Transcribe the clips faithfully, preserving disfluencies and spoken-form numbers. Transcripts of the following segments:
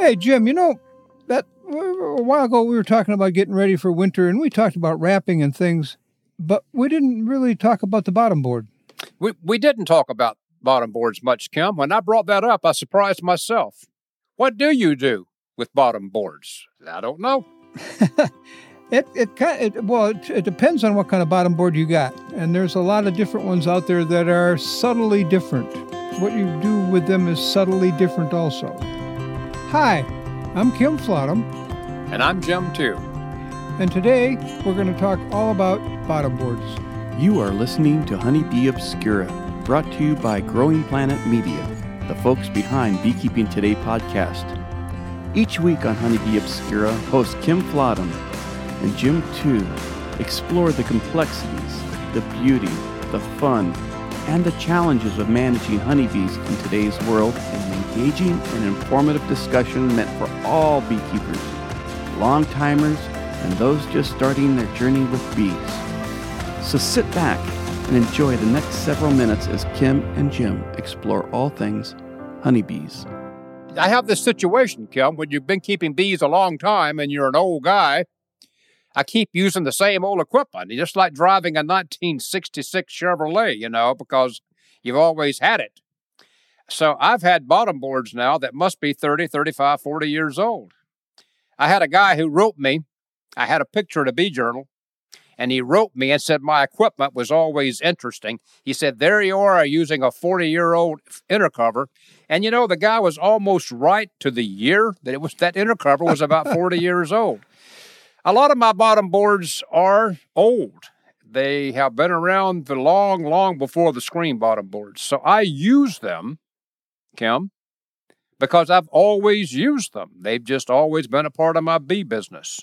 Hey, Jim, you know, that a while ago we were talking about getting ready for winter, and we talked about wrapping and things, but we didn't really talk about the bottom board. We we didn't talk about bottom boards much, Kim. When I brought that up, I surprised myself. What do you do with bottom boards? I don't know. It it, kind it well it, it depends on what kind of bottom board you got, and there's a lot of different ones out there that are subtly different. What you do with them is subtly different also. Hi, I'm Kim Flottam. And I'm Jim too. And today we're going to talk all about bottom boards. You are listening to Honeybee Obscura, brought to you by Growing Planet Media, the folks behind Beekeeping Today podcast. Each week on Honeybee Obscura, host Kim Flottam and Jim too explore the complexities, the beauty, the fun, and the challenges of managing honeybees in today's world in an engaging and informative discussion meant for all beekeepers, long-timers, and those just starting their journey with bees. So sit back and enjoy the next several minutes as Kim and Jim explore all things honeybees. I have this situation, Kim, when you've been keeping bees a long time and you're an old guy. I keep using the same old equipment. It's just like driving a nineteen sixty-six Chevrolet, you know, because you've always had it. So I've had bottom boards now that must be thirty, thirty-five, forty years old. I had a guy who wrote me. I had a picture in a bee journal, and he wrote me and said my equipment was always interesting. He said, there you are using a forty-year-old intercover. And, you know, the guy was almost right to the year that it was that intercover was about forty years old. A lot of my bottom boards are old. They have been around for long, long before the screen bottom boards. So I use them, Kim, because I've always used them. They've just always been a part of my bee business.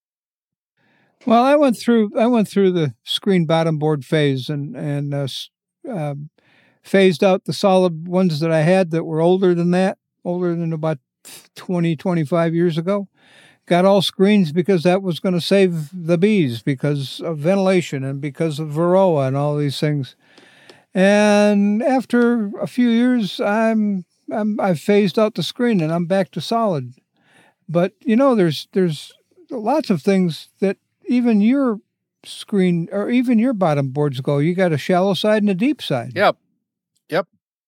Well, I went through I went through the screen bottom board phase and and uh, uh, phased out the solid ones that I had that were older than that, older than about twenty, twenty-five years ago. Got all screens because that was going to save the bees because of ventilation and because of varroa and all these things. And after a few years, I'm, I'm I've phased out the screen and I'm back to solid. But you know, there's there's lots of things that even your screen or even your bottom boards go. You got a shallow side and a deep side. Yep, yep.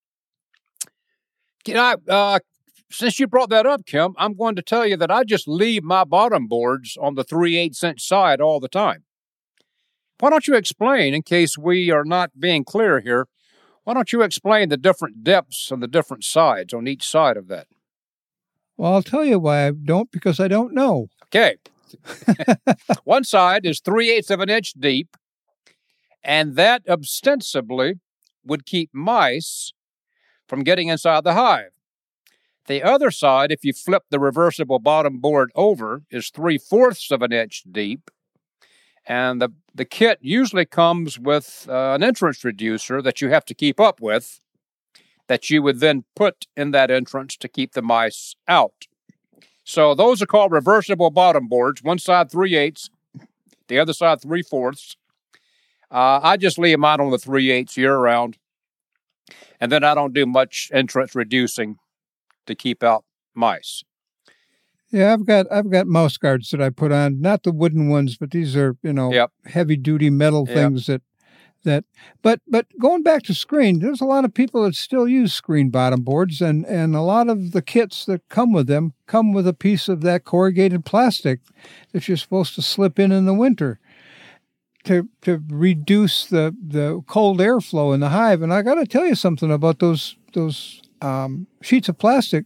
Can I? Uh, Since you brought that up, Kim, I'm going to tell you that I just leave my bottom boards on the three eighths inch side all the time. Why don't you explain, in case we are not being clear here, why don't you explain the different depths and the different sides on each side of that? Well, I'll tell you why I don't, because I don't know. Okay. One side is three eighths of an inch deep, and that ostensibly would keep mice from getting inside the hive. The other side, if you flip the reversible bottom board over, is three-fourths of an inch deep. And the, the kit usually comes with uh, an entrance reducer that you have to keep up with, that you would then put in that entrance to keep the mice out. So those are called reversible bottom boards. One side three-eighths, the other side three-fourths. Uh, I just leave mine on the three-eighths year-round, and then I don't do much entrance reducing to keep out mice. Yeah, I've got I've got mouse guards that I put on, not the wooden ones, but these are, you know, yep. heavy duty metal yep. things that that but but going back to screen, there's a lot of people that still use screen bottom boards, and and a lot of the kits that come with them come with a piece of that corrugated plastic that you're supposed to slip in in the winter to to reduce the the cold airflow in the hive. And I got to tell you something about those those Um, sheets of plastic.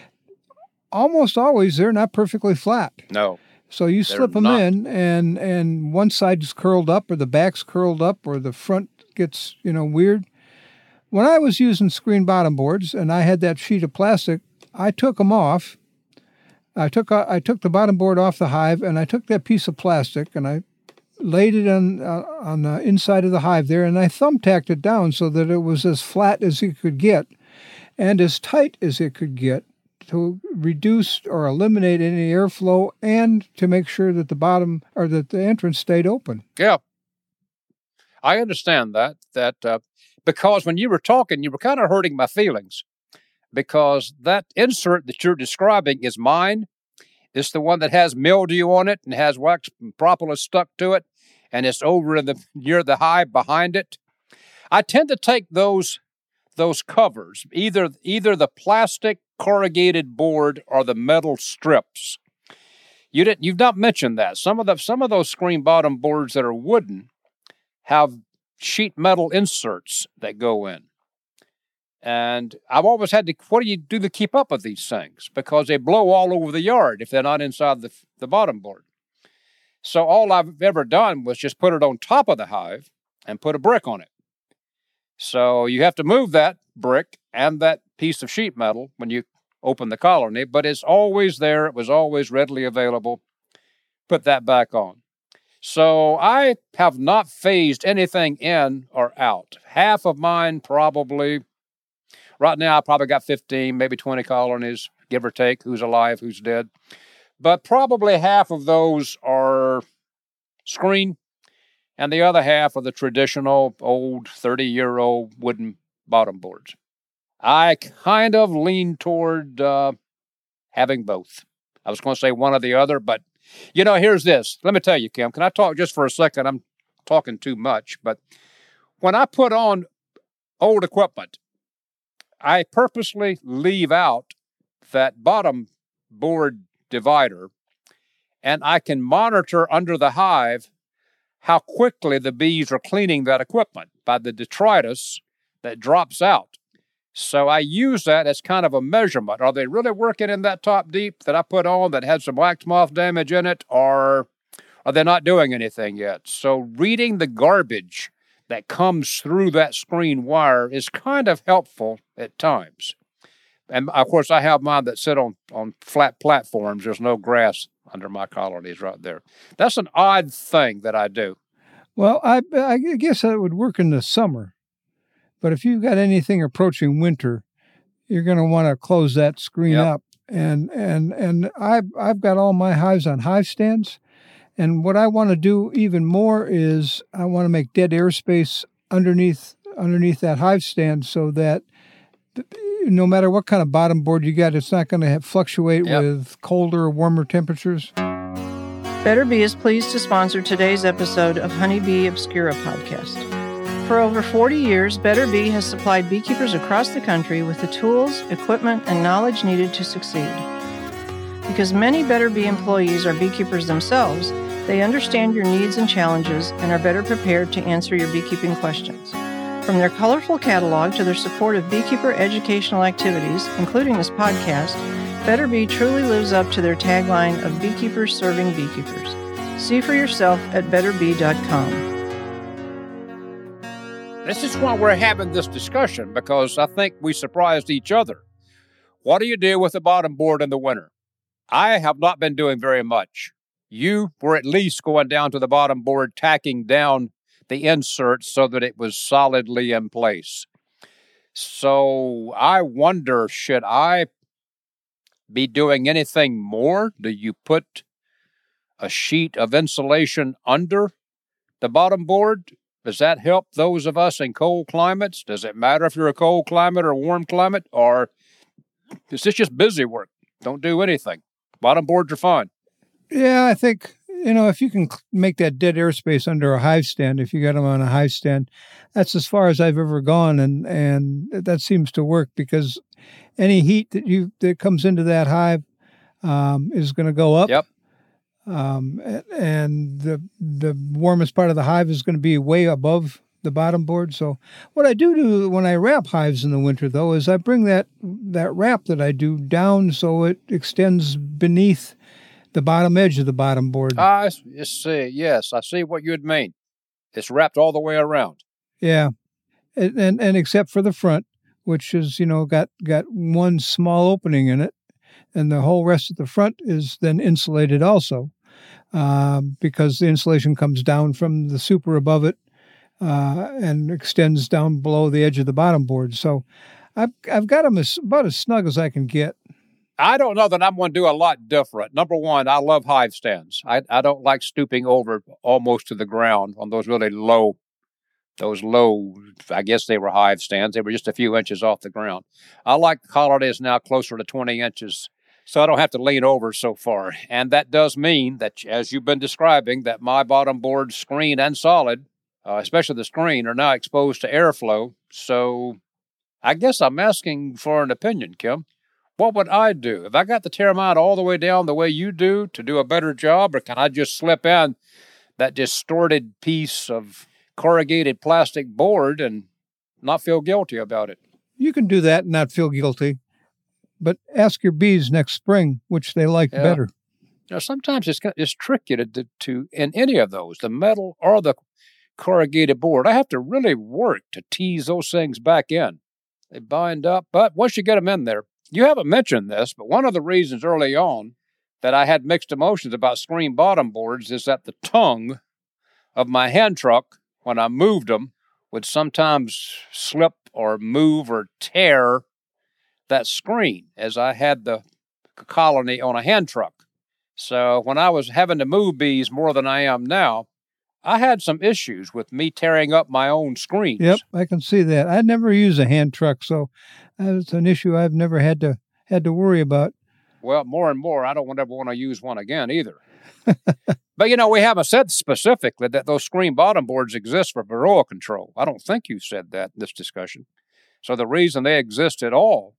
Almost always they're not perfectly flat. No. So you slip them not. in, and and one side's curled up, or the back's curled up, or the front gets, you know, weird. When I was using screen bottom boards and I had that sheet of plastic, I took them off. I took I took the bottom board off the hive, and I took that piece of plastic and I laid it on uh, on the inside of the hive there, and I thumbtacked it down so that it was as flat as it could get, and as tight as it could get, to reduce or eliminate any airflow and to make sure that the bottom or that the entrance stayed open. Yeah. I understand that, that uh, because when you were talking, you were kind of hurting my feelings. because that insert that you're describing is mine. It's the one that has mildew on it and has wax propolis stuck to it, and it's over in the near the hive behind it. I tend to take those those covers, either either the plastic corrugated board or the metal strips. You didn't you've not mentioned that. Some of the some of those screen bottom boards that are wooden have sheet metal inserts that go in. And I've always had to, what do you do to keep up with these things? Because they blow all over the yard if they're not inside the, the bottom board. So all I've ever done was just put it on top of the hive and put a brick on it. So you have to move that brick and that piece of sheet metal when you open the colony, but it's always there. It was always readily available. Put that back on. So I have not phased anything in or out. Half of mine probably... Right now, I probably got fifteen, maybe twenty colonies, give or take, who's alive, who's dead. But probably half of those are screen, and the other half are the traditional old thirty-year-old wooden bottom boards. I kind of lean toward uh, having both. I was going to say one or the other, but, you know, here's this. Let me tell you, Kim, can I talk just for a second? I'm talking too much, but when I put on old equipment, I purposely leave out that bottom board divider, and I can monitor under the hive how quickly the bees are cleaning that equipment by the detritus that drops out. So I use that as kind of a measurement. Are they really working in that top deep that I put on that had some wax moth damage in it, or are they not doing anything yet? So reading the garbage that comes through that screen wire is kind of helpful at times. And, of course, I have mine that sit on, on flat platforms. There's no grass under my colonies right there. That's an odd thing that I do. Well, I, I guess that would work in the summer. But if you've got anything approaching winter, you're going to want to close that screen Yep. up. And and and I've, I've got all my hives on hive stands. And what I want to do even more is I want to make dead airspace underneath underneath that hive stand so that no matter what kind of bottom board you got, it's not going to have, fluctuate Yep. with colder or warmer temperatures. Better Bee is pleased to sponsor today's episode of Honeybee Obscura podcast. For over forty years, Better Bee has supplied beekeepers across the country with the tools, equipment, and knowledge needed to succeed. Because many Better Bee employees are beekeepers themselves, they understand your needs and challenges and are better prepared to answer your beekeeping questions. From their colorful catalog to their support of beekeeper educational activities, including this podcast, Better Bee truly lives up to their tagline of beekeepers serving beekeepers. See for yourself at better bee dot com. This is why we're having this discussion, because I think we surprised each other. What do you do with the bottom board in the winter? I have not been doing very much. You were at least going down to the bottom board, tacking down the insert so that it was solidly in place. So I wonder, should I be doing anything more? Do you put a sheet of insulation under the bottom board? Does that help those of us in cold climates? Does it matter if you're a cold climate or a warm climate? Or is this just busy work? Don't do anything. Bottom boards are fine. Yeah, I think, you know, if you can make that dead airspace under a hive stand, if you got them on a hive stand, that's as far as I've ever gone, and, and that seems to work because any heat that you that comes into that hive um, is going to go up. Yep. Um, and the the warmest part of the hive is going to be way above the bottom board. So what I do do when I wrap hives in the winter, though, is I bring that that wrap that I do down so it extends beneath the bottom edge of the bottom board. I see. Yes, I see what you'd mean. It's wrapped all the way around. Yeah, and and, and except for the front, which is, you know, got got one small opening in it, and the whole rest of the front is then insulated also, uh, because the insulation comes down from the super above it uh, and extends down below the edge of the bottom board. So I've I've got them as, about as snug as I can get. I don't know that I'm going to do a lot different. Number one, I love hive stands. I, I don't like stooping over almost to the ground on those really low those low, I guess they were hive stands. They were just a few inches off the ground. I like the colonies now closer to twenty inches, so I don't have to lean over so far. And that does mean that, as you've been describing, that my bottom board, screen and solid, uh, especially the screen, are now exposed to airflow. So I guess I'm asking for an opinion, Kim. What would I do? If I got to tear mine all the way down the way you do to do a better job, or can I just slip in that distorted piece of corrugated plastic board and not feel guilty about it? You can do that and not feel guilty, but ask your bees next spring which they like Yeah. better. You know, sometimes it's it's tricky to, to, to, in any of those, the metal or the corrugated board, I have to really work to tease those things back in. They bind up, but once you get them in there, you haven't mentioned this, but one of the reasons early on that I had mixed emotions about screen bottom boards is that the tongue of my hand truck, when I moved them, would sometimes slip or move or tear that screen, as I had the colony on a hand truck. So when I was having to move bees more than I am now, I had some issues with me tearing up my own screens. Yep, I can see that. I never use a hand truck, so that's an issue I've never had to had to worry about. Well, more and more, I don't ever want to use one again either. But, you know, we haven't said specifically that those screen bottom boards exist for varroa control. I don't think you said that in this discussion. So the reason they exist at all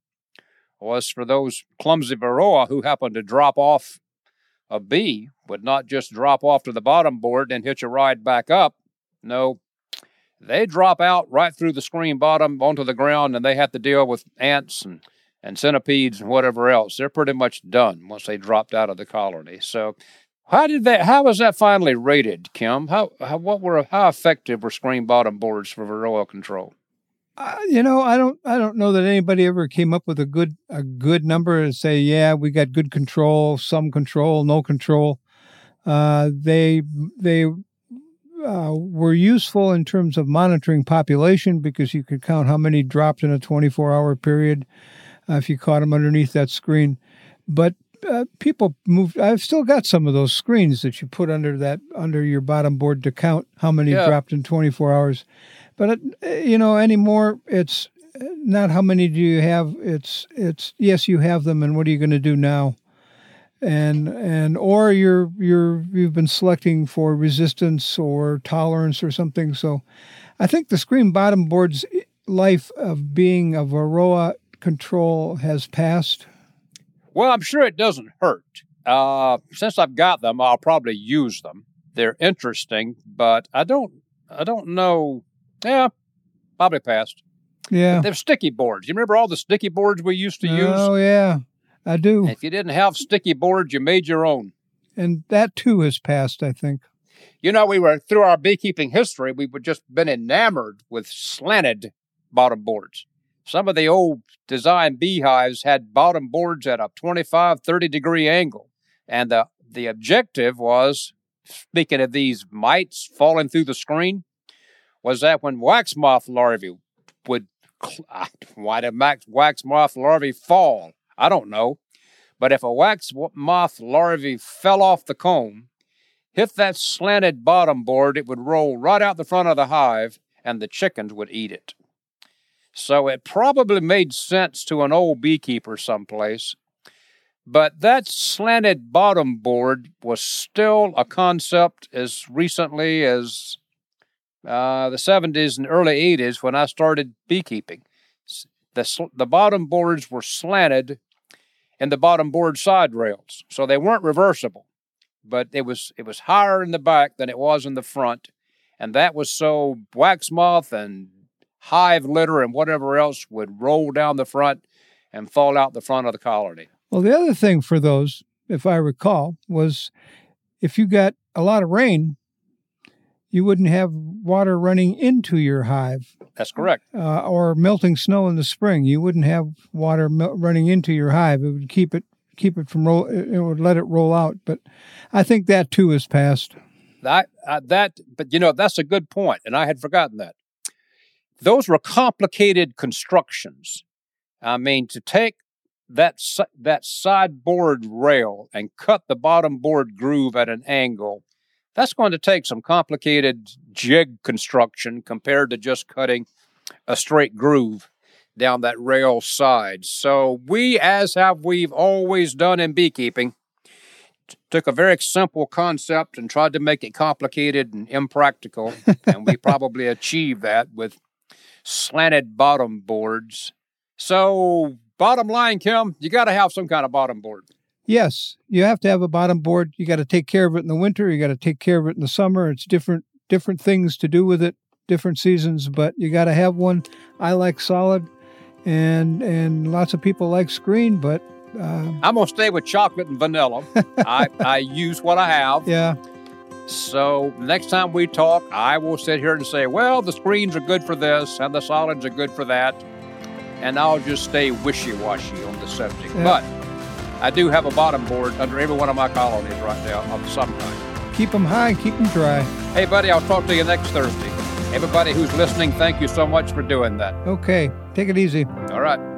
was for those clumsy varroa who happen to drop off a bee, would not just drop off to the bottom board and hitch a ride back up. No, they drop out right through the screen bottom onto the ground, and they have to deal with ants and, and centipedes and whatever else. They're pretty much done once they dropped out of the colony. So how did that, how was that finally rated, Kim? How, how what were, how effective were screen bottom boards for varroa control? Uh, you know, I don't, I don't know that anybody ever came up with a good, a good number to say, yeah, we got good control, some control, no control. Uh, they, they uh, were useful in terms of monitoring population because you could count how many dropped in a twenty-four hour period uh, if you caught them underneath that screen. But uh, people moved. I've still got some of those screens that you put under that, under your bottom board to count how many Yeah. dropped in twenty-four hours. But, you know, anymore, it's not how many do you have. It's, it's yes, you have them, and what are you going to do now? And, and or you're, you're, you've been selecting for resistance or tolerance or something. So I think the screen bottom board's life of being a varroa control has passed. Well, I'm sure it doesn't hurt. Uh, since I've got them, I'll probably use them. They're interesting, but I don't, I don't know. Yeah, probably passed. Yeah. They're sticky boards. You remember all the sticky boards we used to use? Oh, yeah, I do. If you didn't have sticky boards, you made your own. And that, too, has passed, I think. You know, we were, through our beekeeping history, we've just been enamored with slanted bottom boards. Some of the old design beehives had bottom boards at a twenty-five, thirty degree angle. And the, the objective was, speaking of these mites falling through the screen, was that when wax moth larvae would, why did wax moth larvae fall? I don't know. But if a wax moth larvae fell off the comb, hit that slanted bottom board, it would roll right out the front of the hive, and the chickens would eat it. So it probably made sense to an old beekeeper someplace. But that slanted bottom board was still a concept as recently as uh, the seventies and early eighties when I started beekeeping. The, the bottom boards were slanted in the bottom board side rails, so they weren't reversible. But it was it was higher in the back than it was in the front, and that was so wax moth and hive litter and whatever else would roll down the front and fall out the front of the colony. Well, the other thing for those, if I recall, was if you got a lot of rain, you wouldn't have water running into your hive. That's correct. Uh, or melting snow in the spring. You wouldn't have water mel- running into your hive. It would keep it keep it from roll. It would let it roll out. But I think that too is past. That uh, that, but you know that's a good point, and I had forgotten that. Those were complicated constructions. I mean, to take that that sideboard rail and cut the bottom board groove at an angle That's going to take some complicated jig construction compared to just cutting a straight groove down that rail side. So we, as have we've always done in beekeeping, t- took a very simple concept and tried to make it complicated and impractical. And we probably achieved that with slanted bottom boards. So bottom line, Kim, you got to have some kind of bottom board. Yes, you have to have a bottom board. You got to take care of it in the winter. You got to take care of it in the summer. It's different different things to do with it, different seasons, but you got to have one. I like solid, and and lots of people like screen, but uh, I'm gonna stay with chocolate and vanilla. I I use what I have. Yeah. So next time we talk, I will sit here and say, well, the screens are good for this, and the solids are good for that, and I'll just stay wishy-washy on the subject. Yeah. But I do have a bottom board under every one of my colonies right now of some kind. Keep them high, keep them dry. Hey, buddy, I'll talk to you next Thursday. Everybody who's listening, thank you so much for doing that. Okay, take it easy. All right.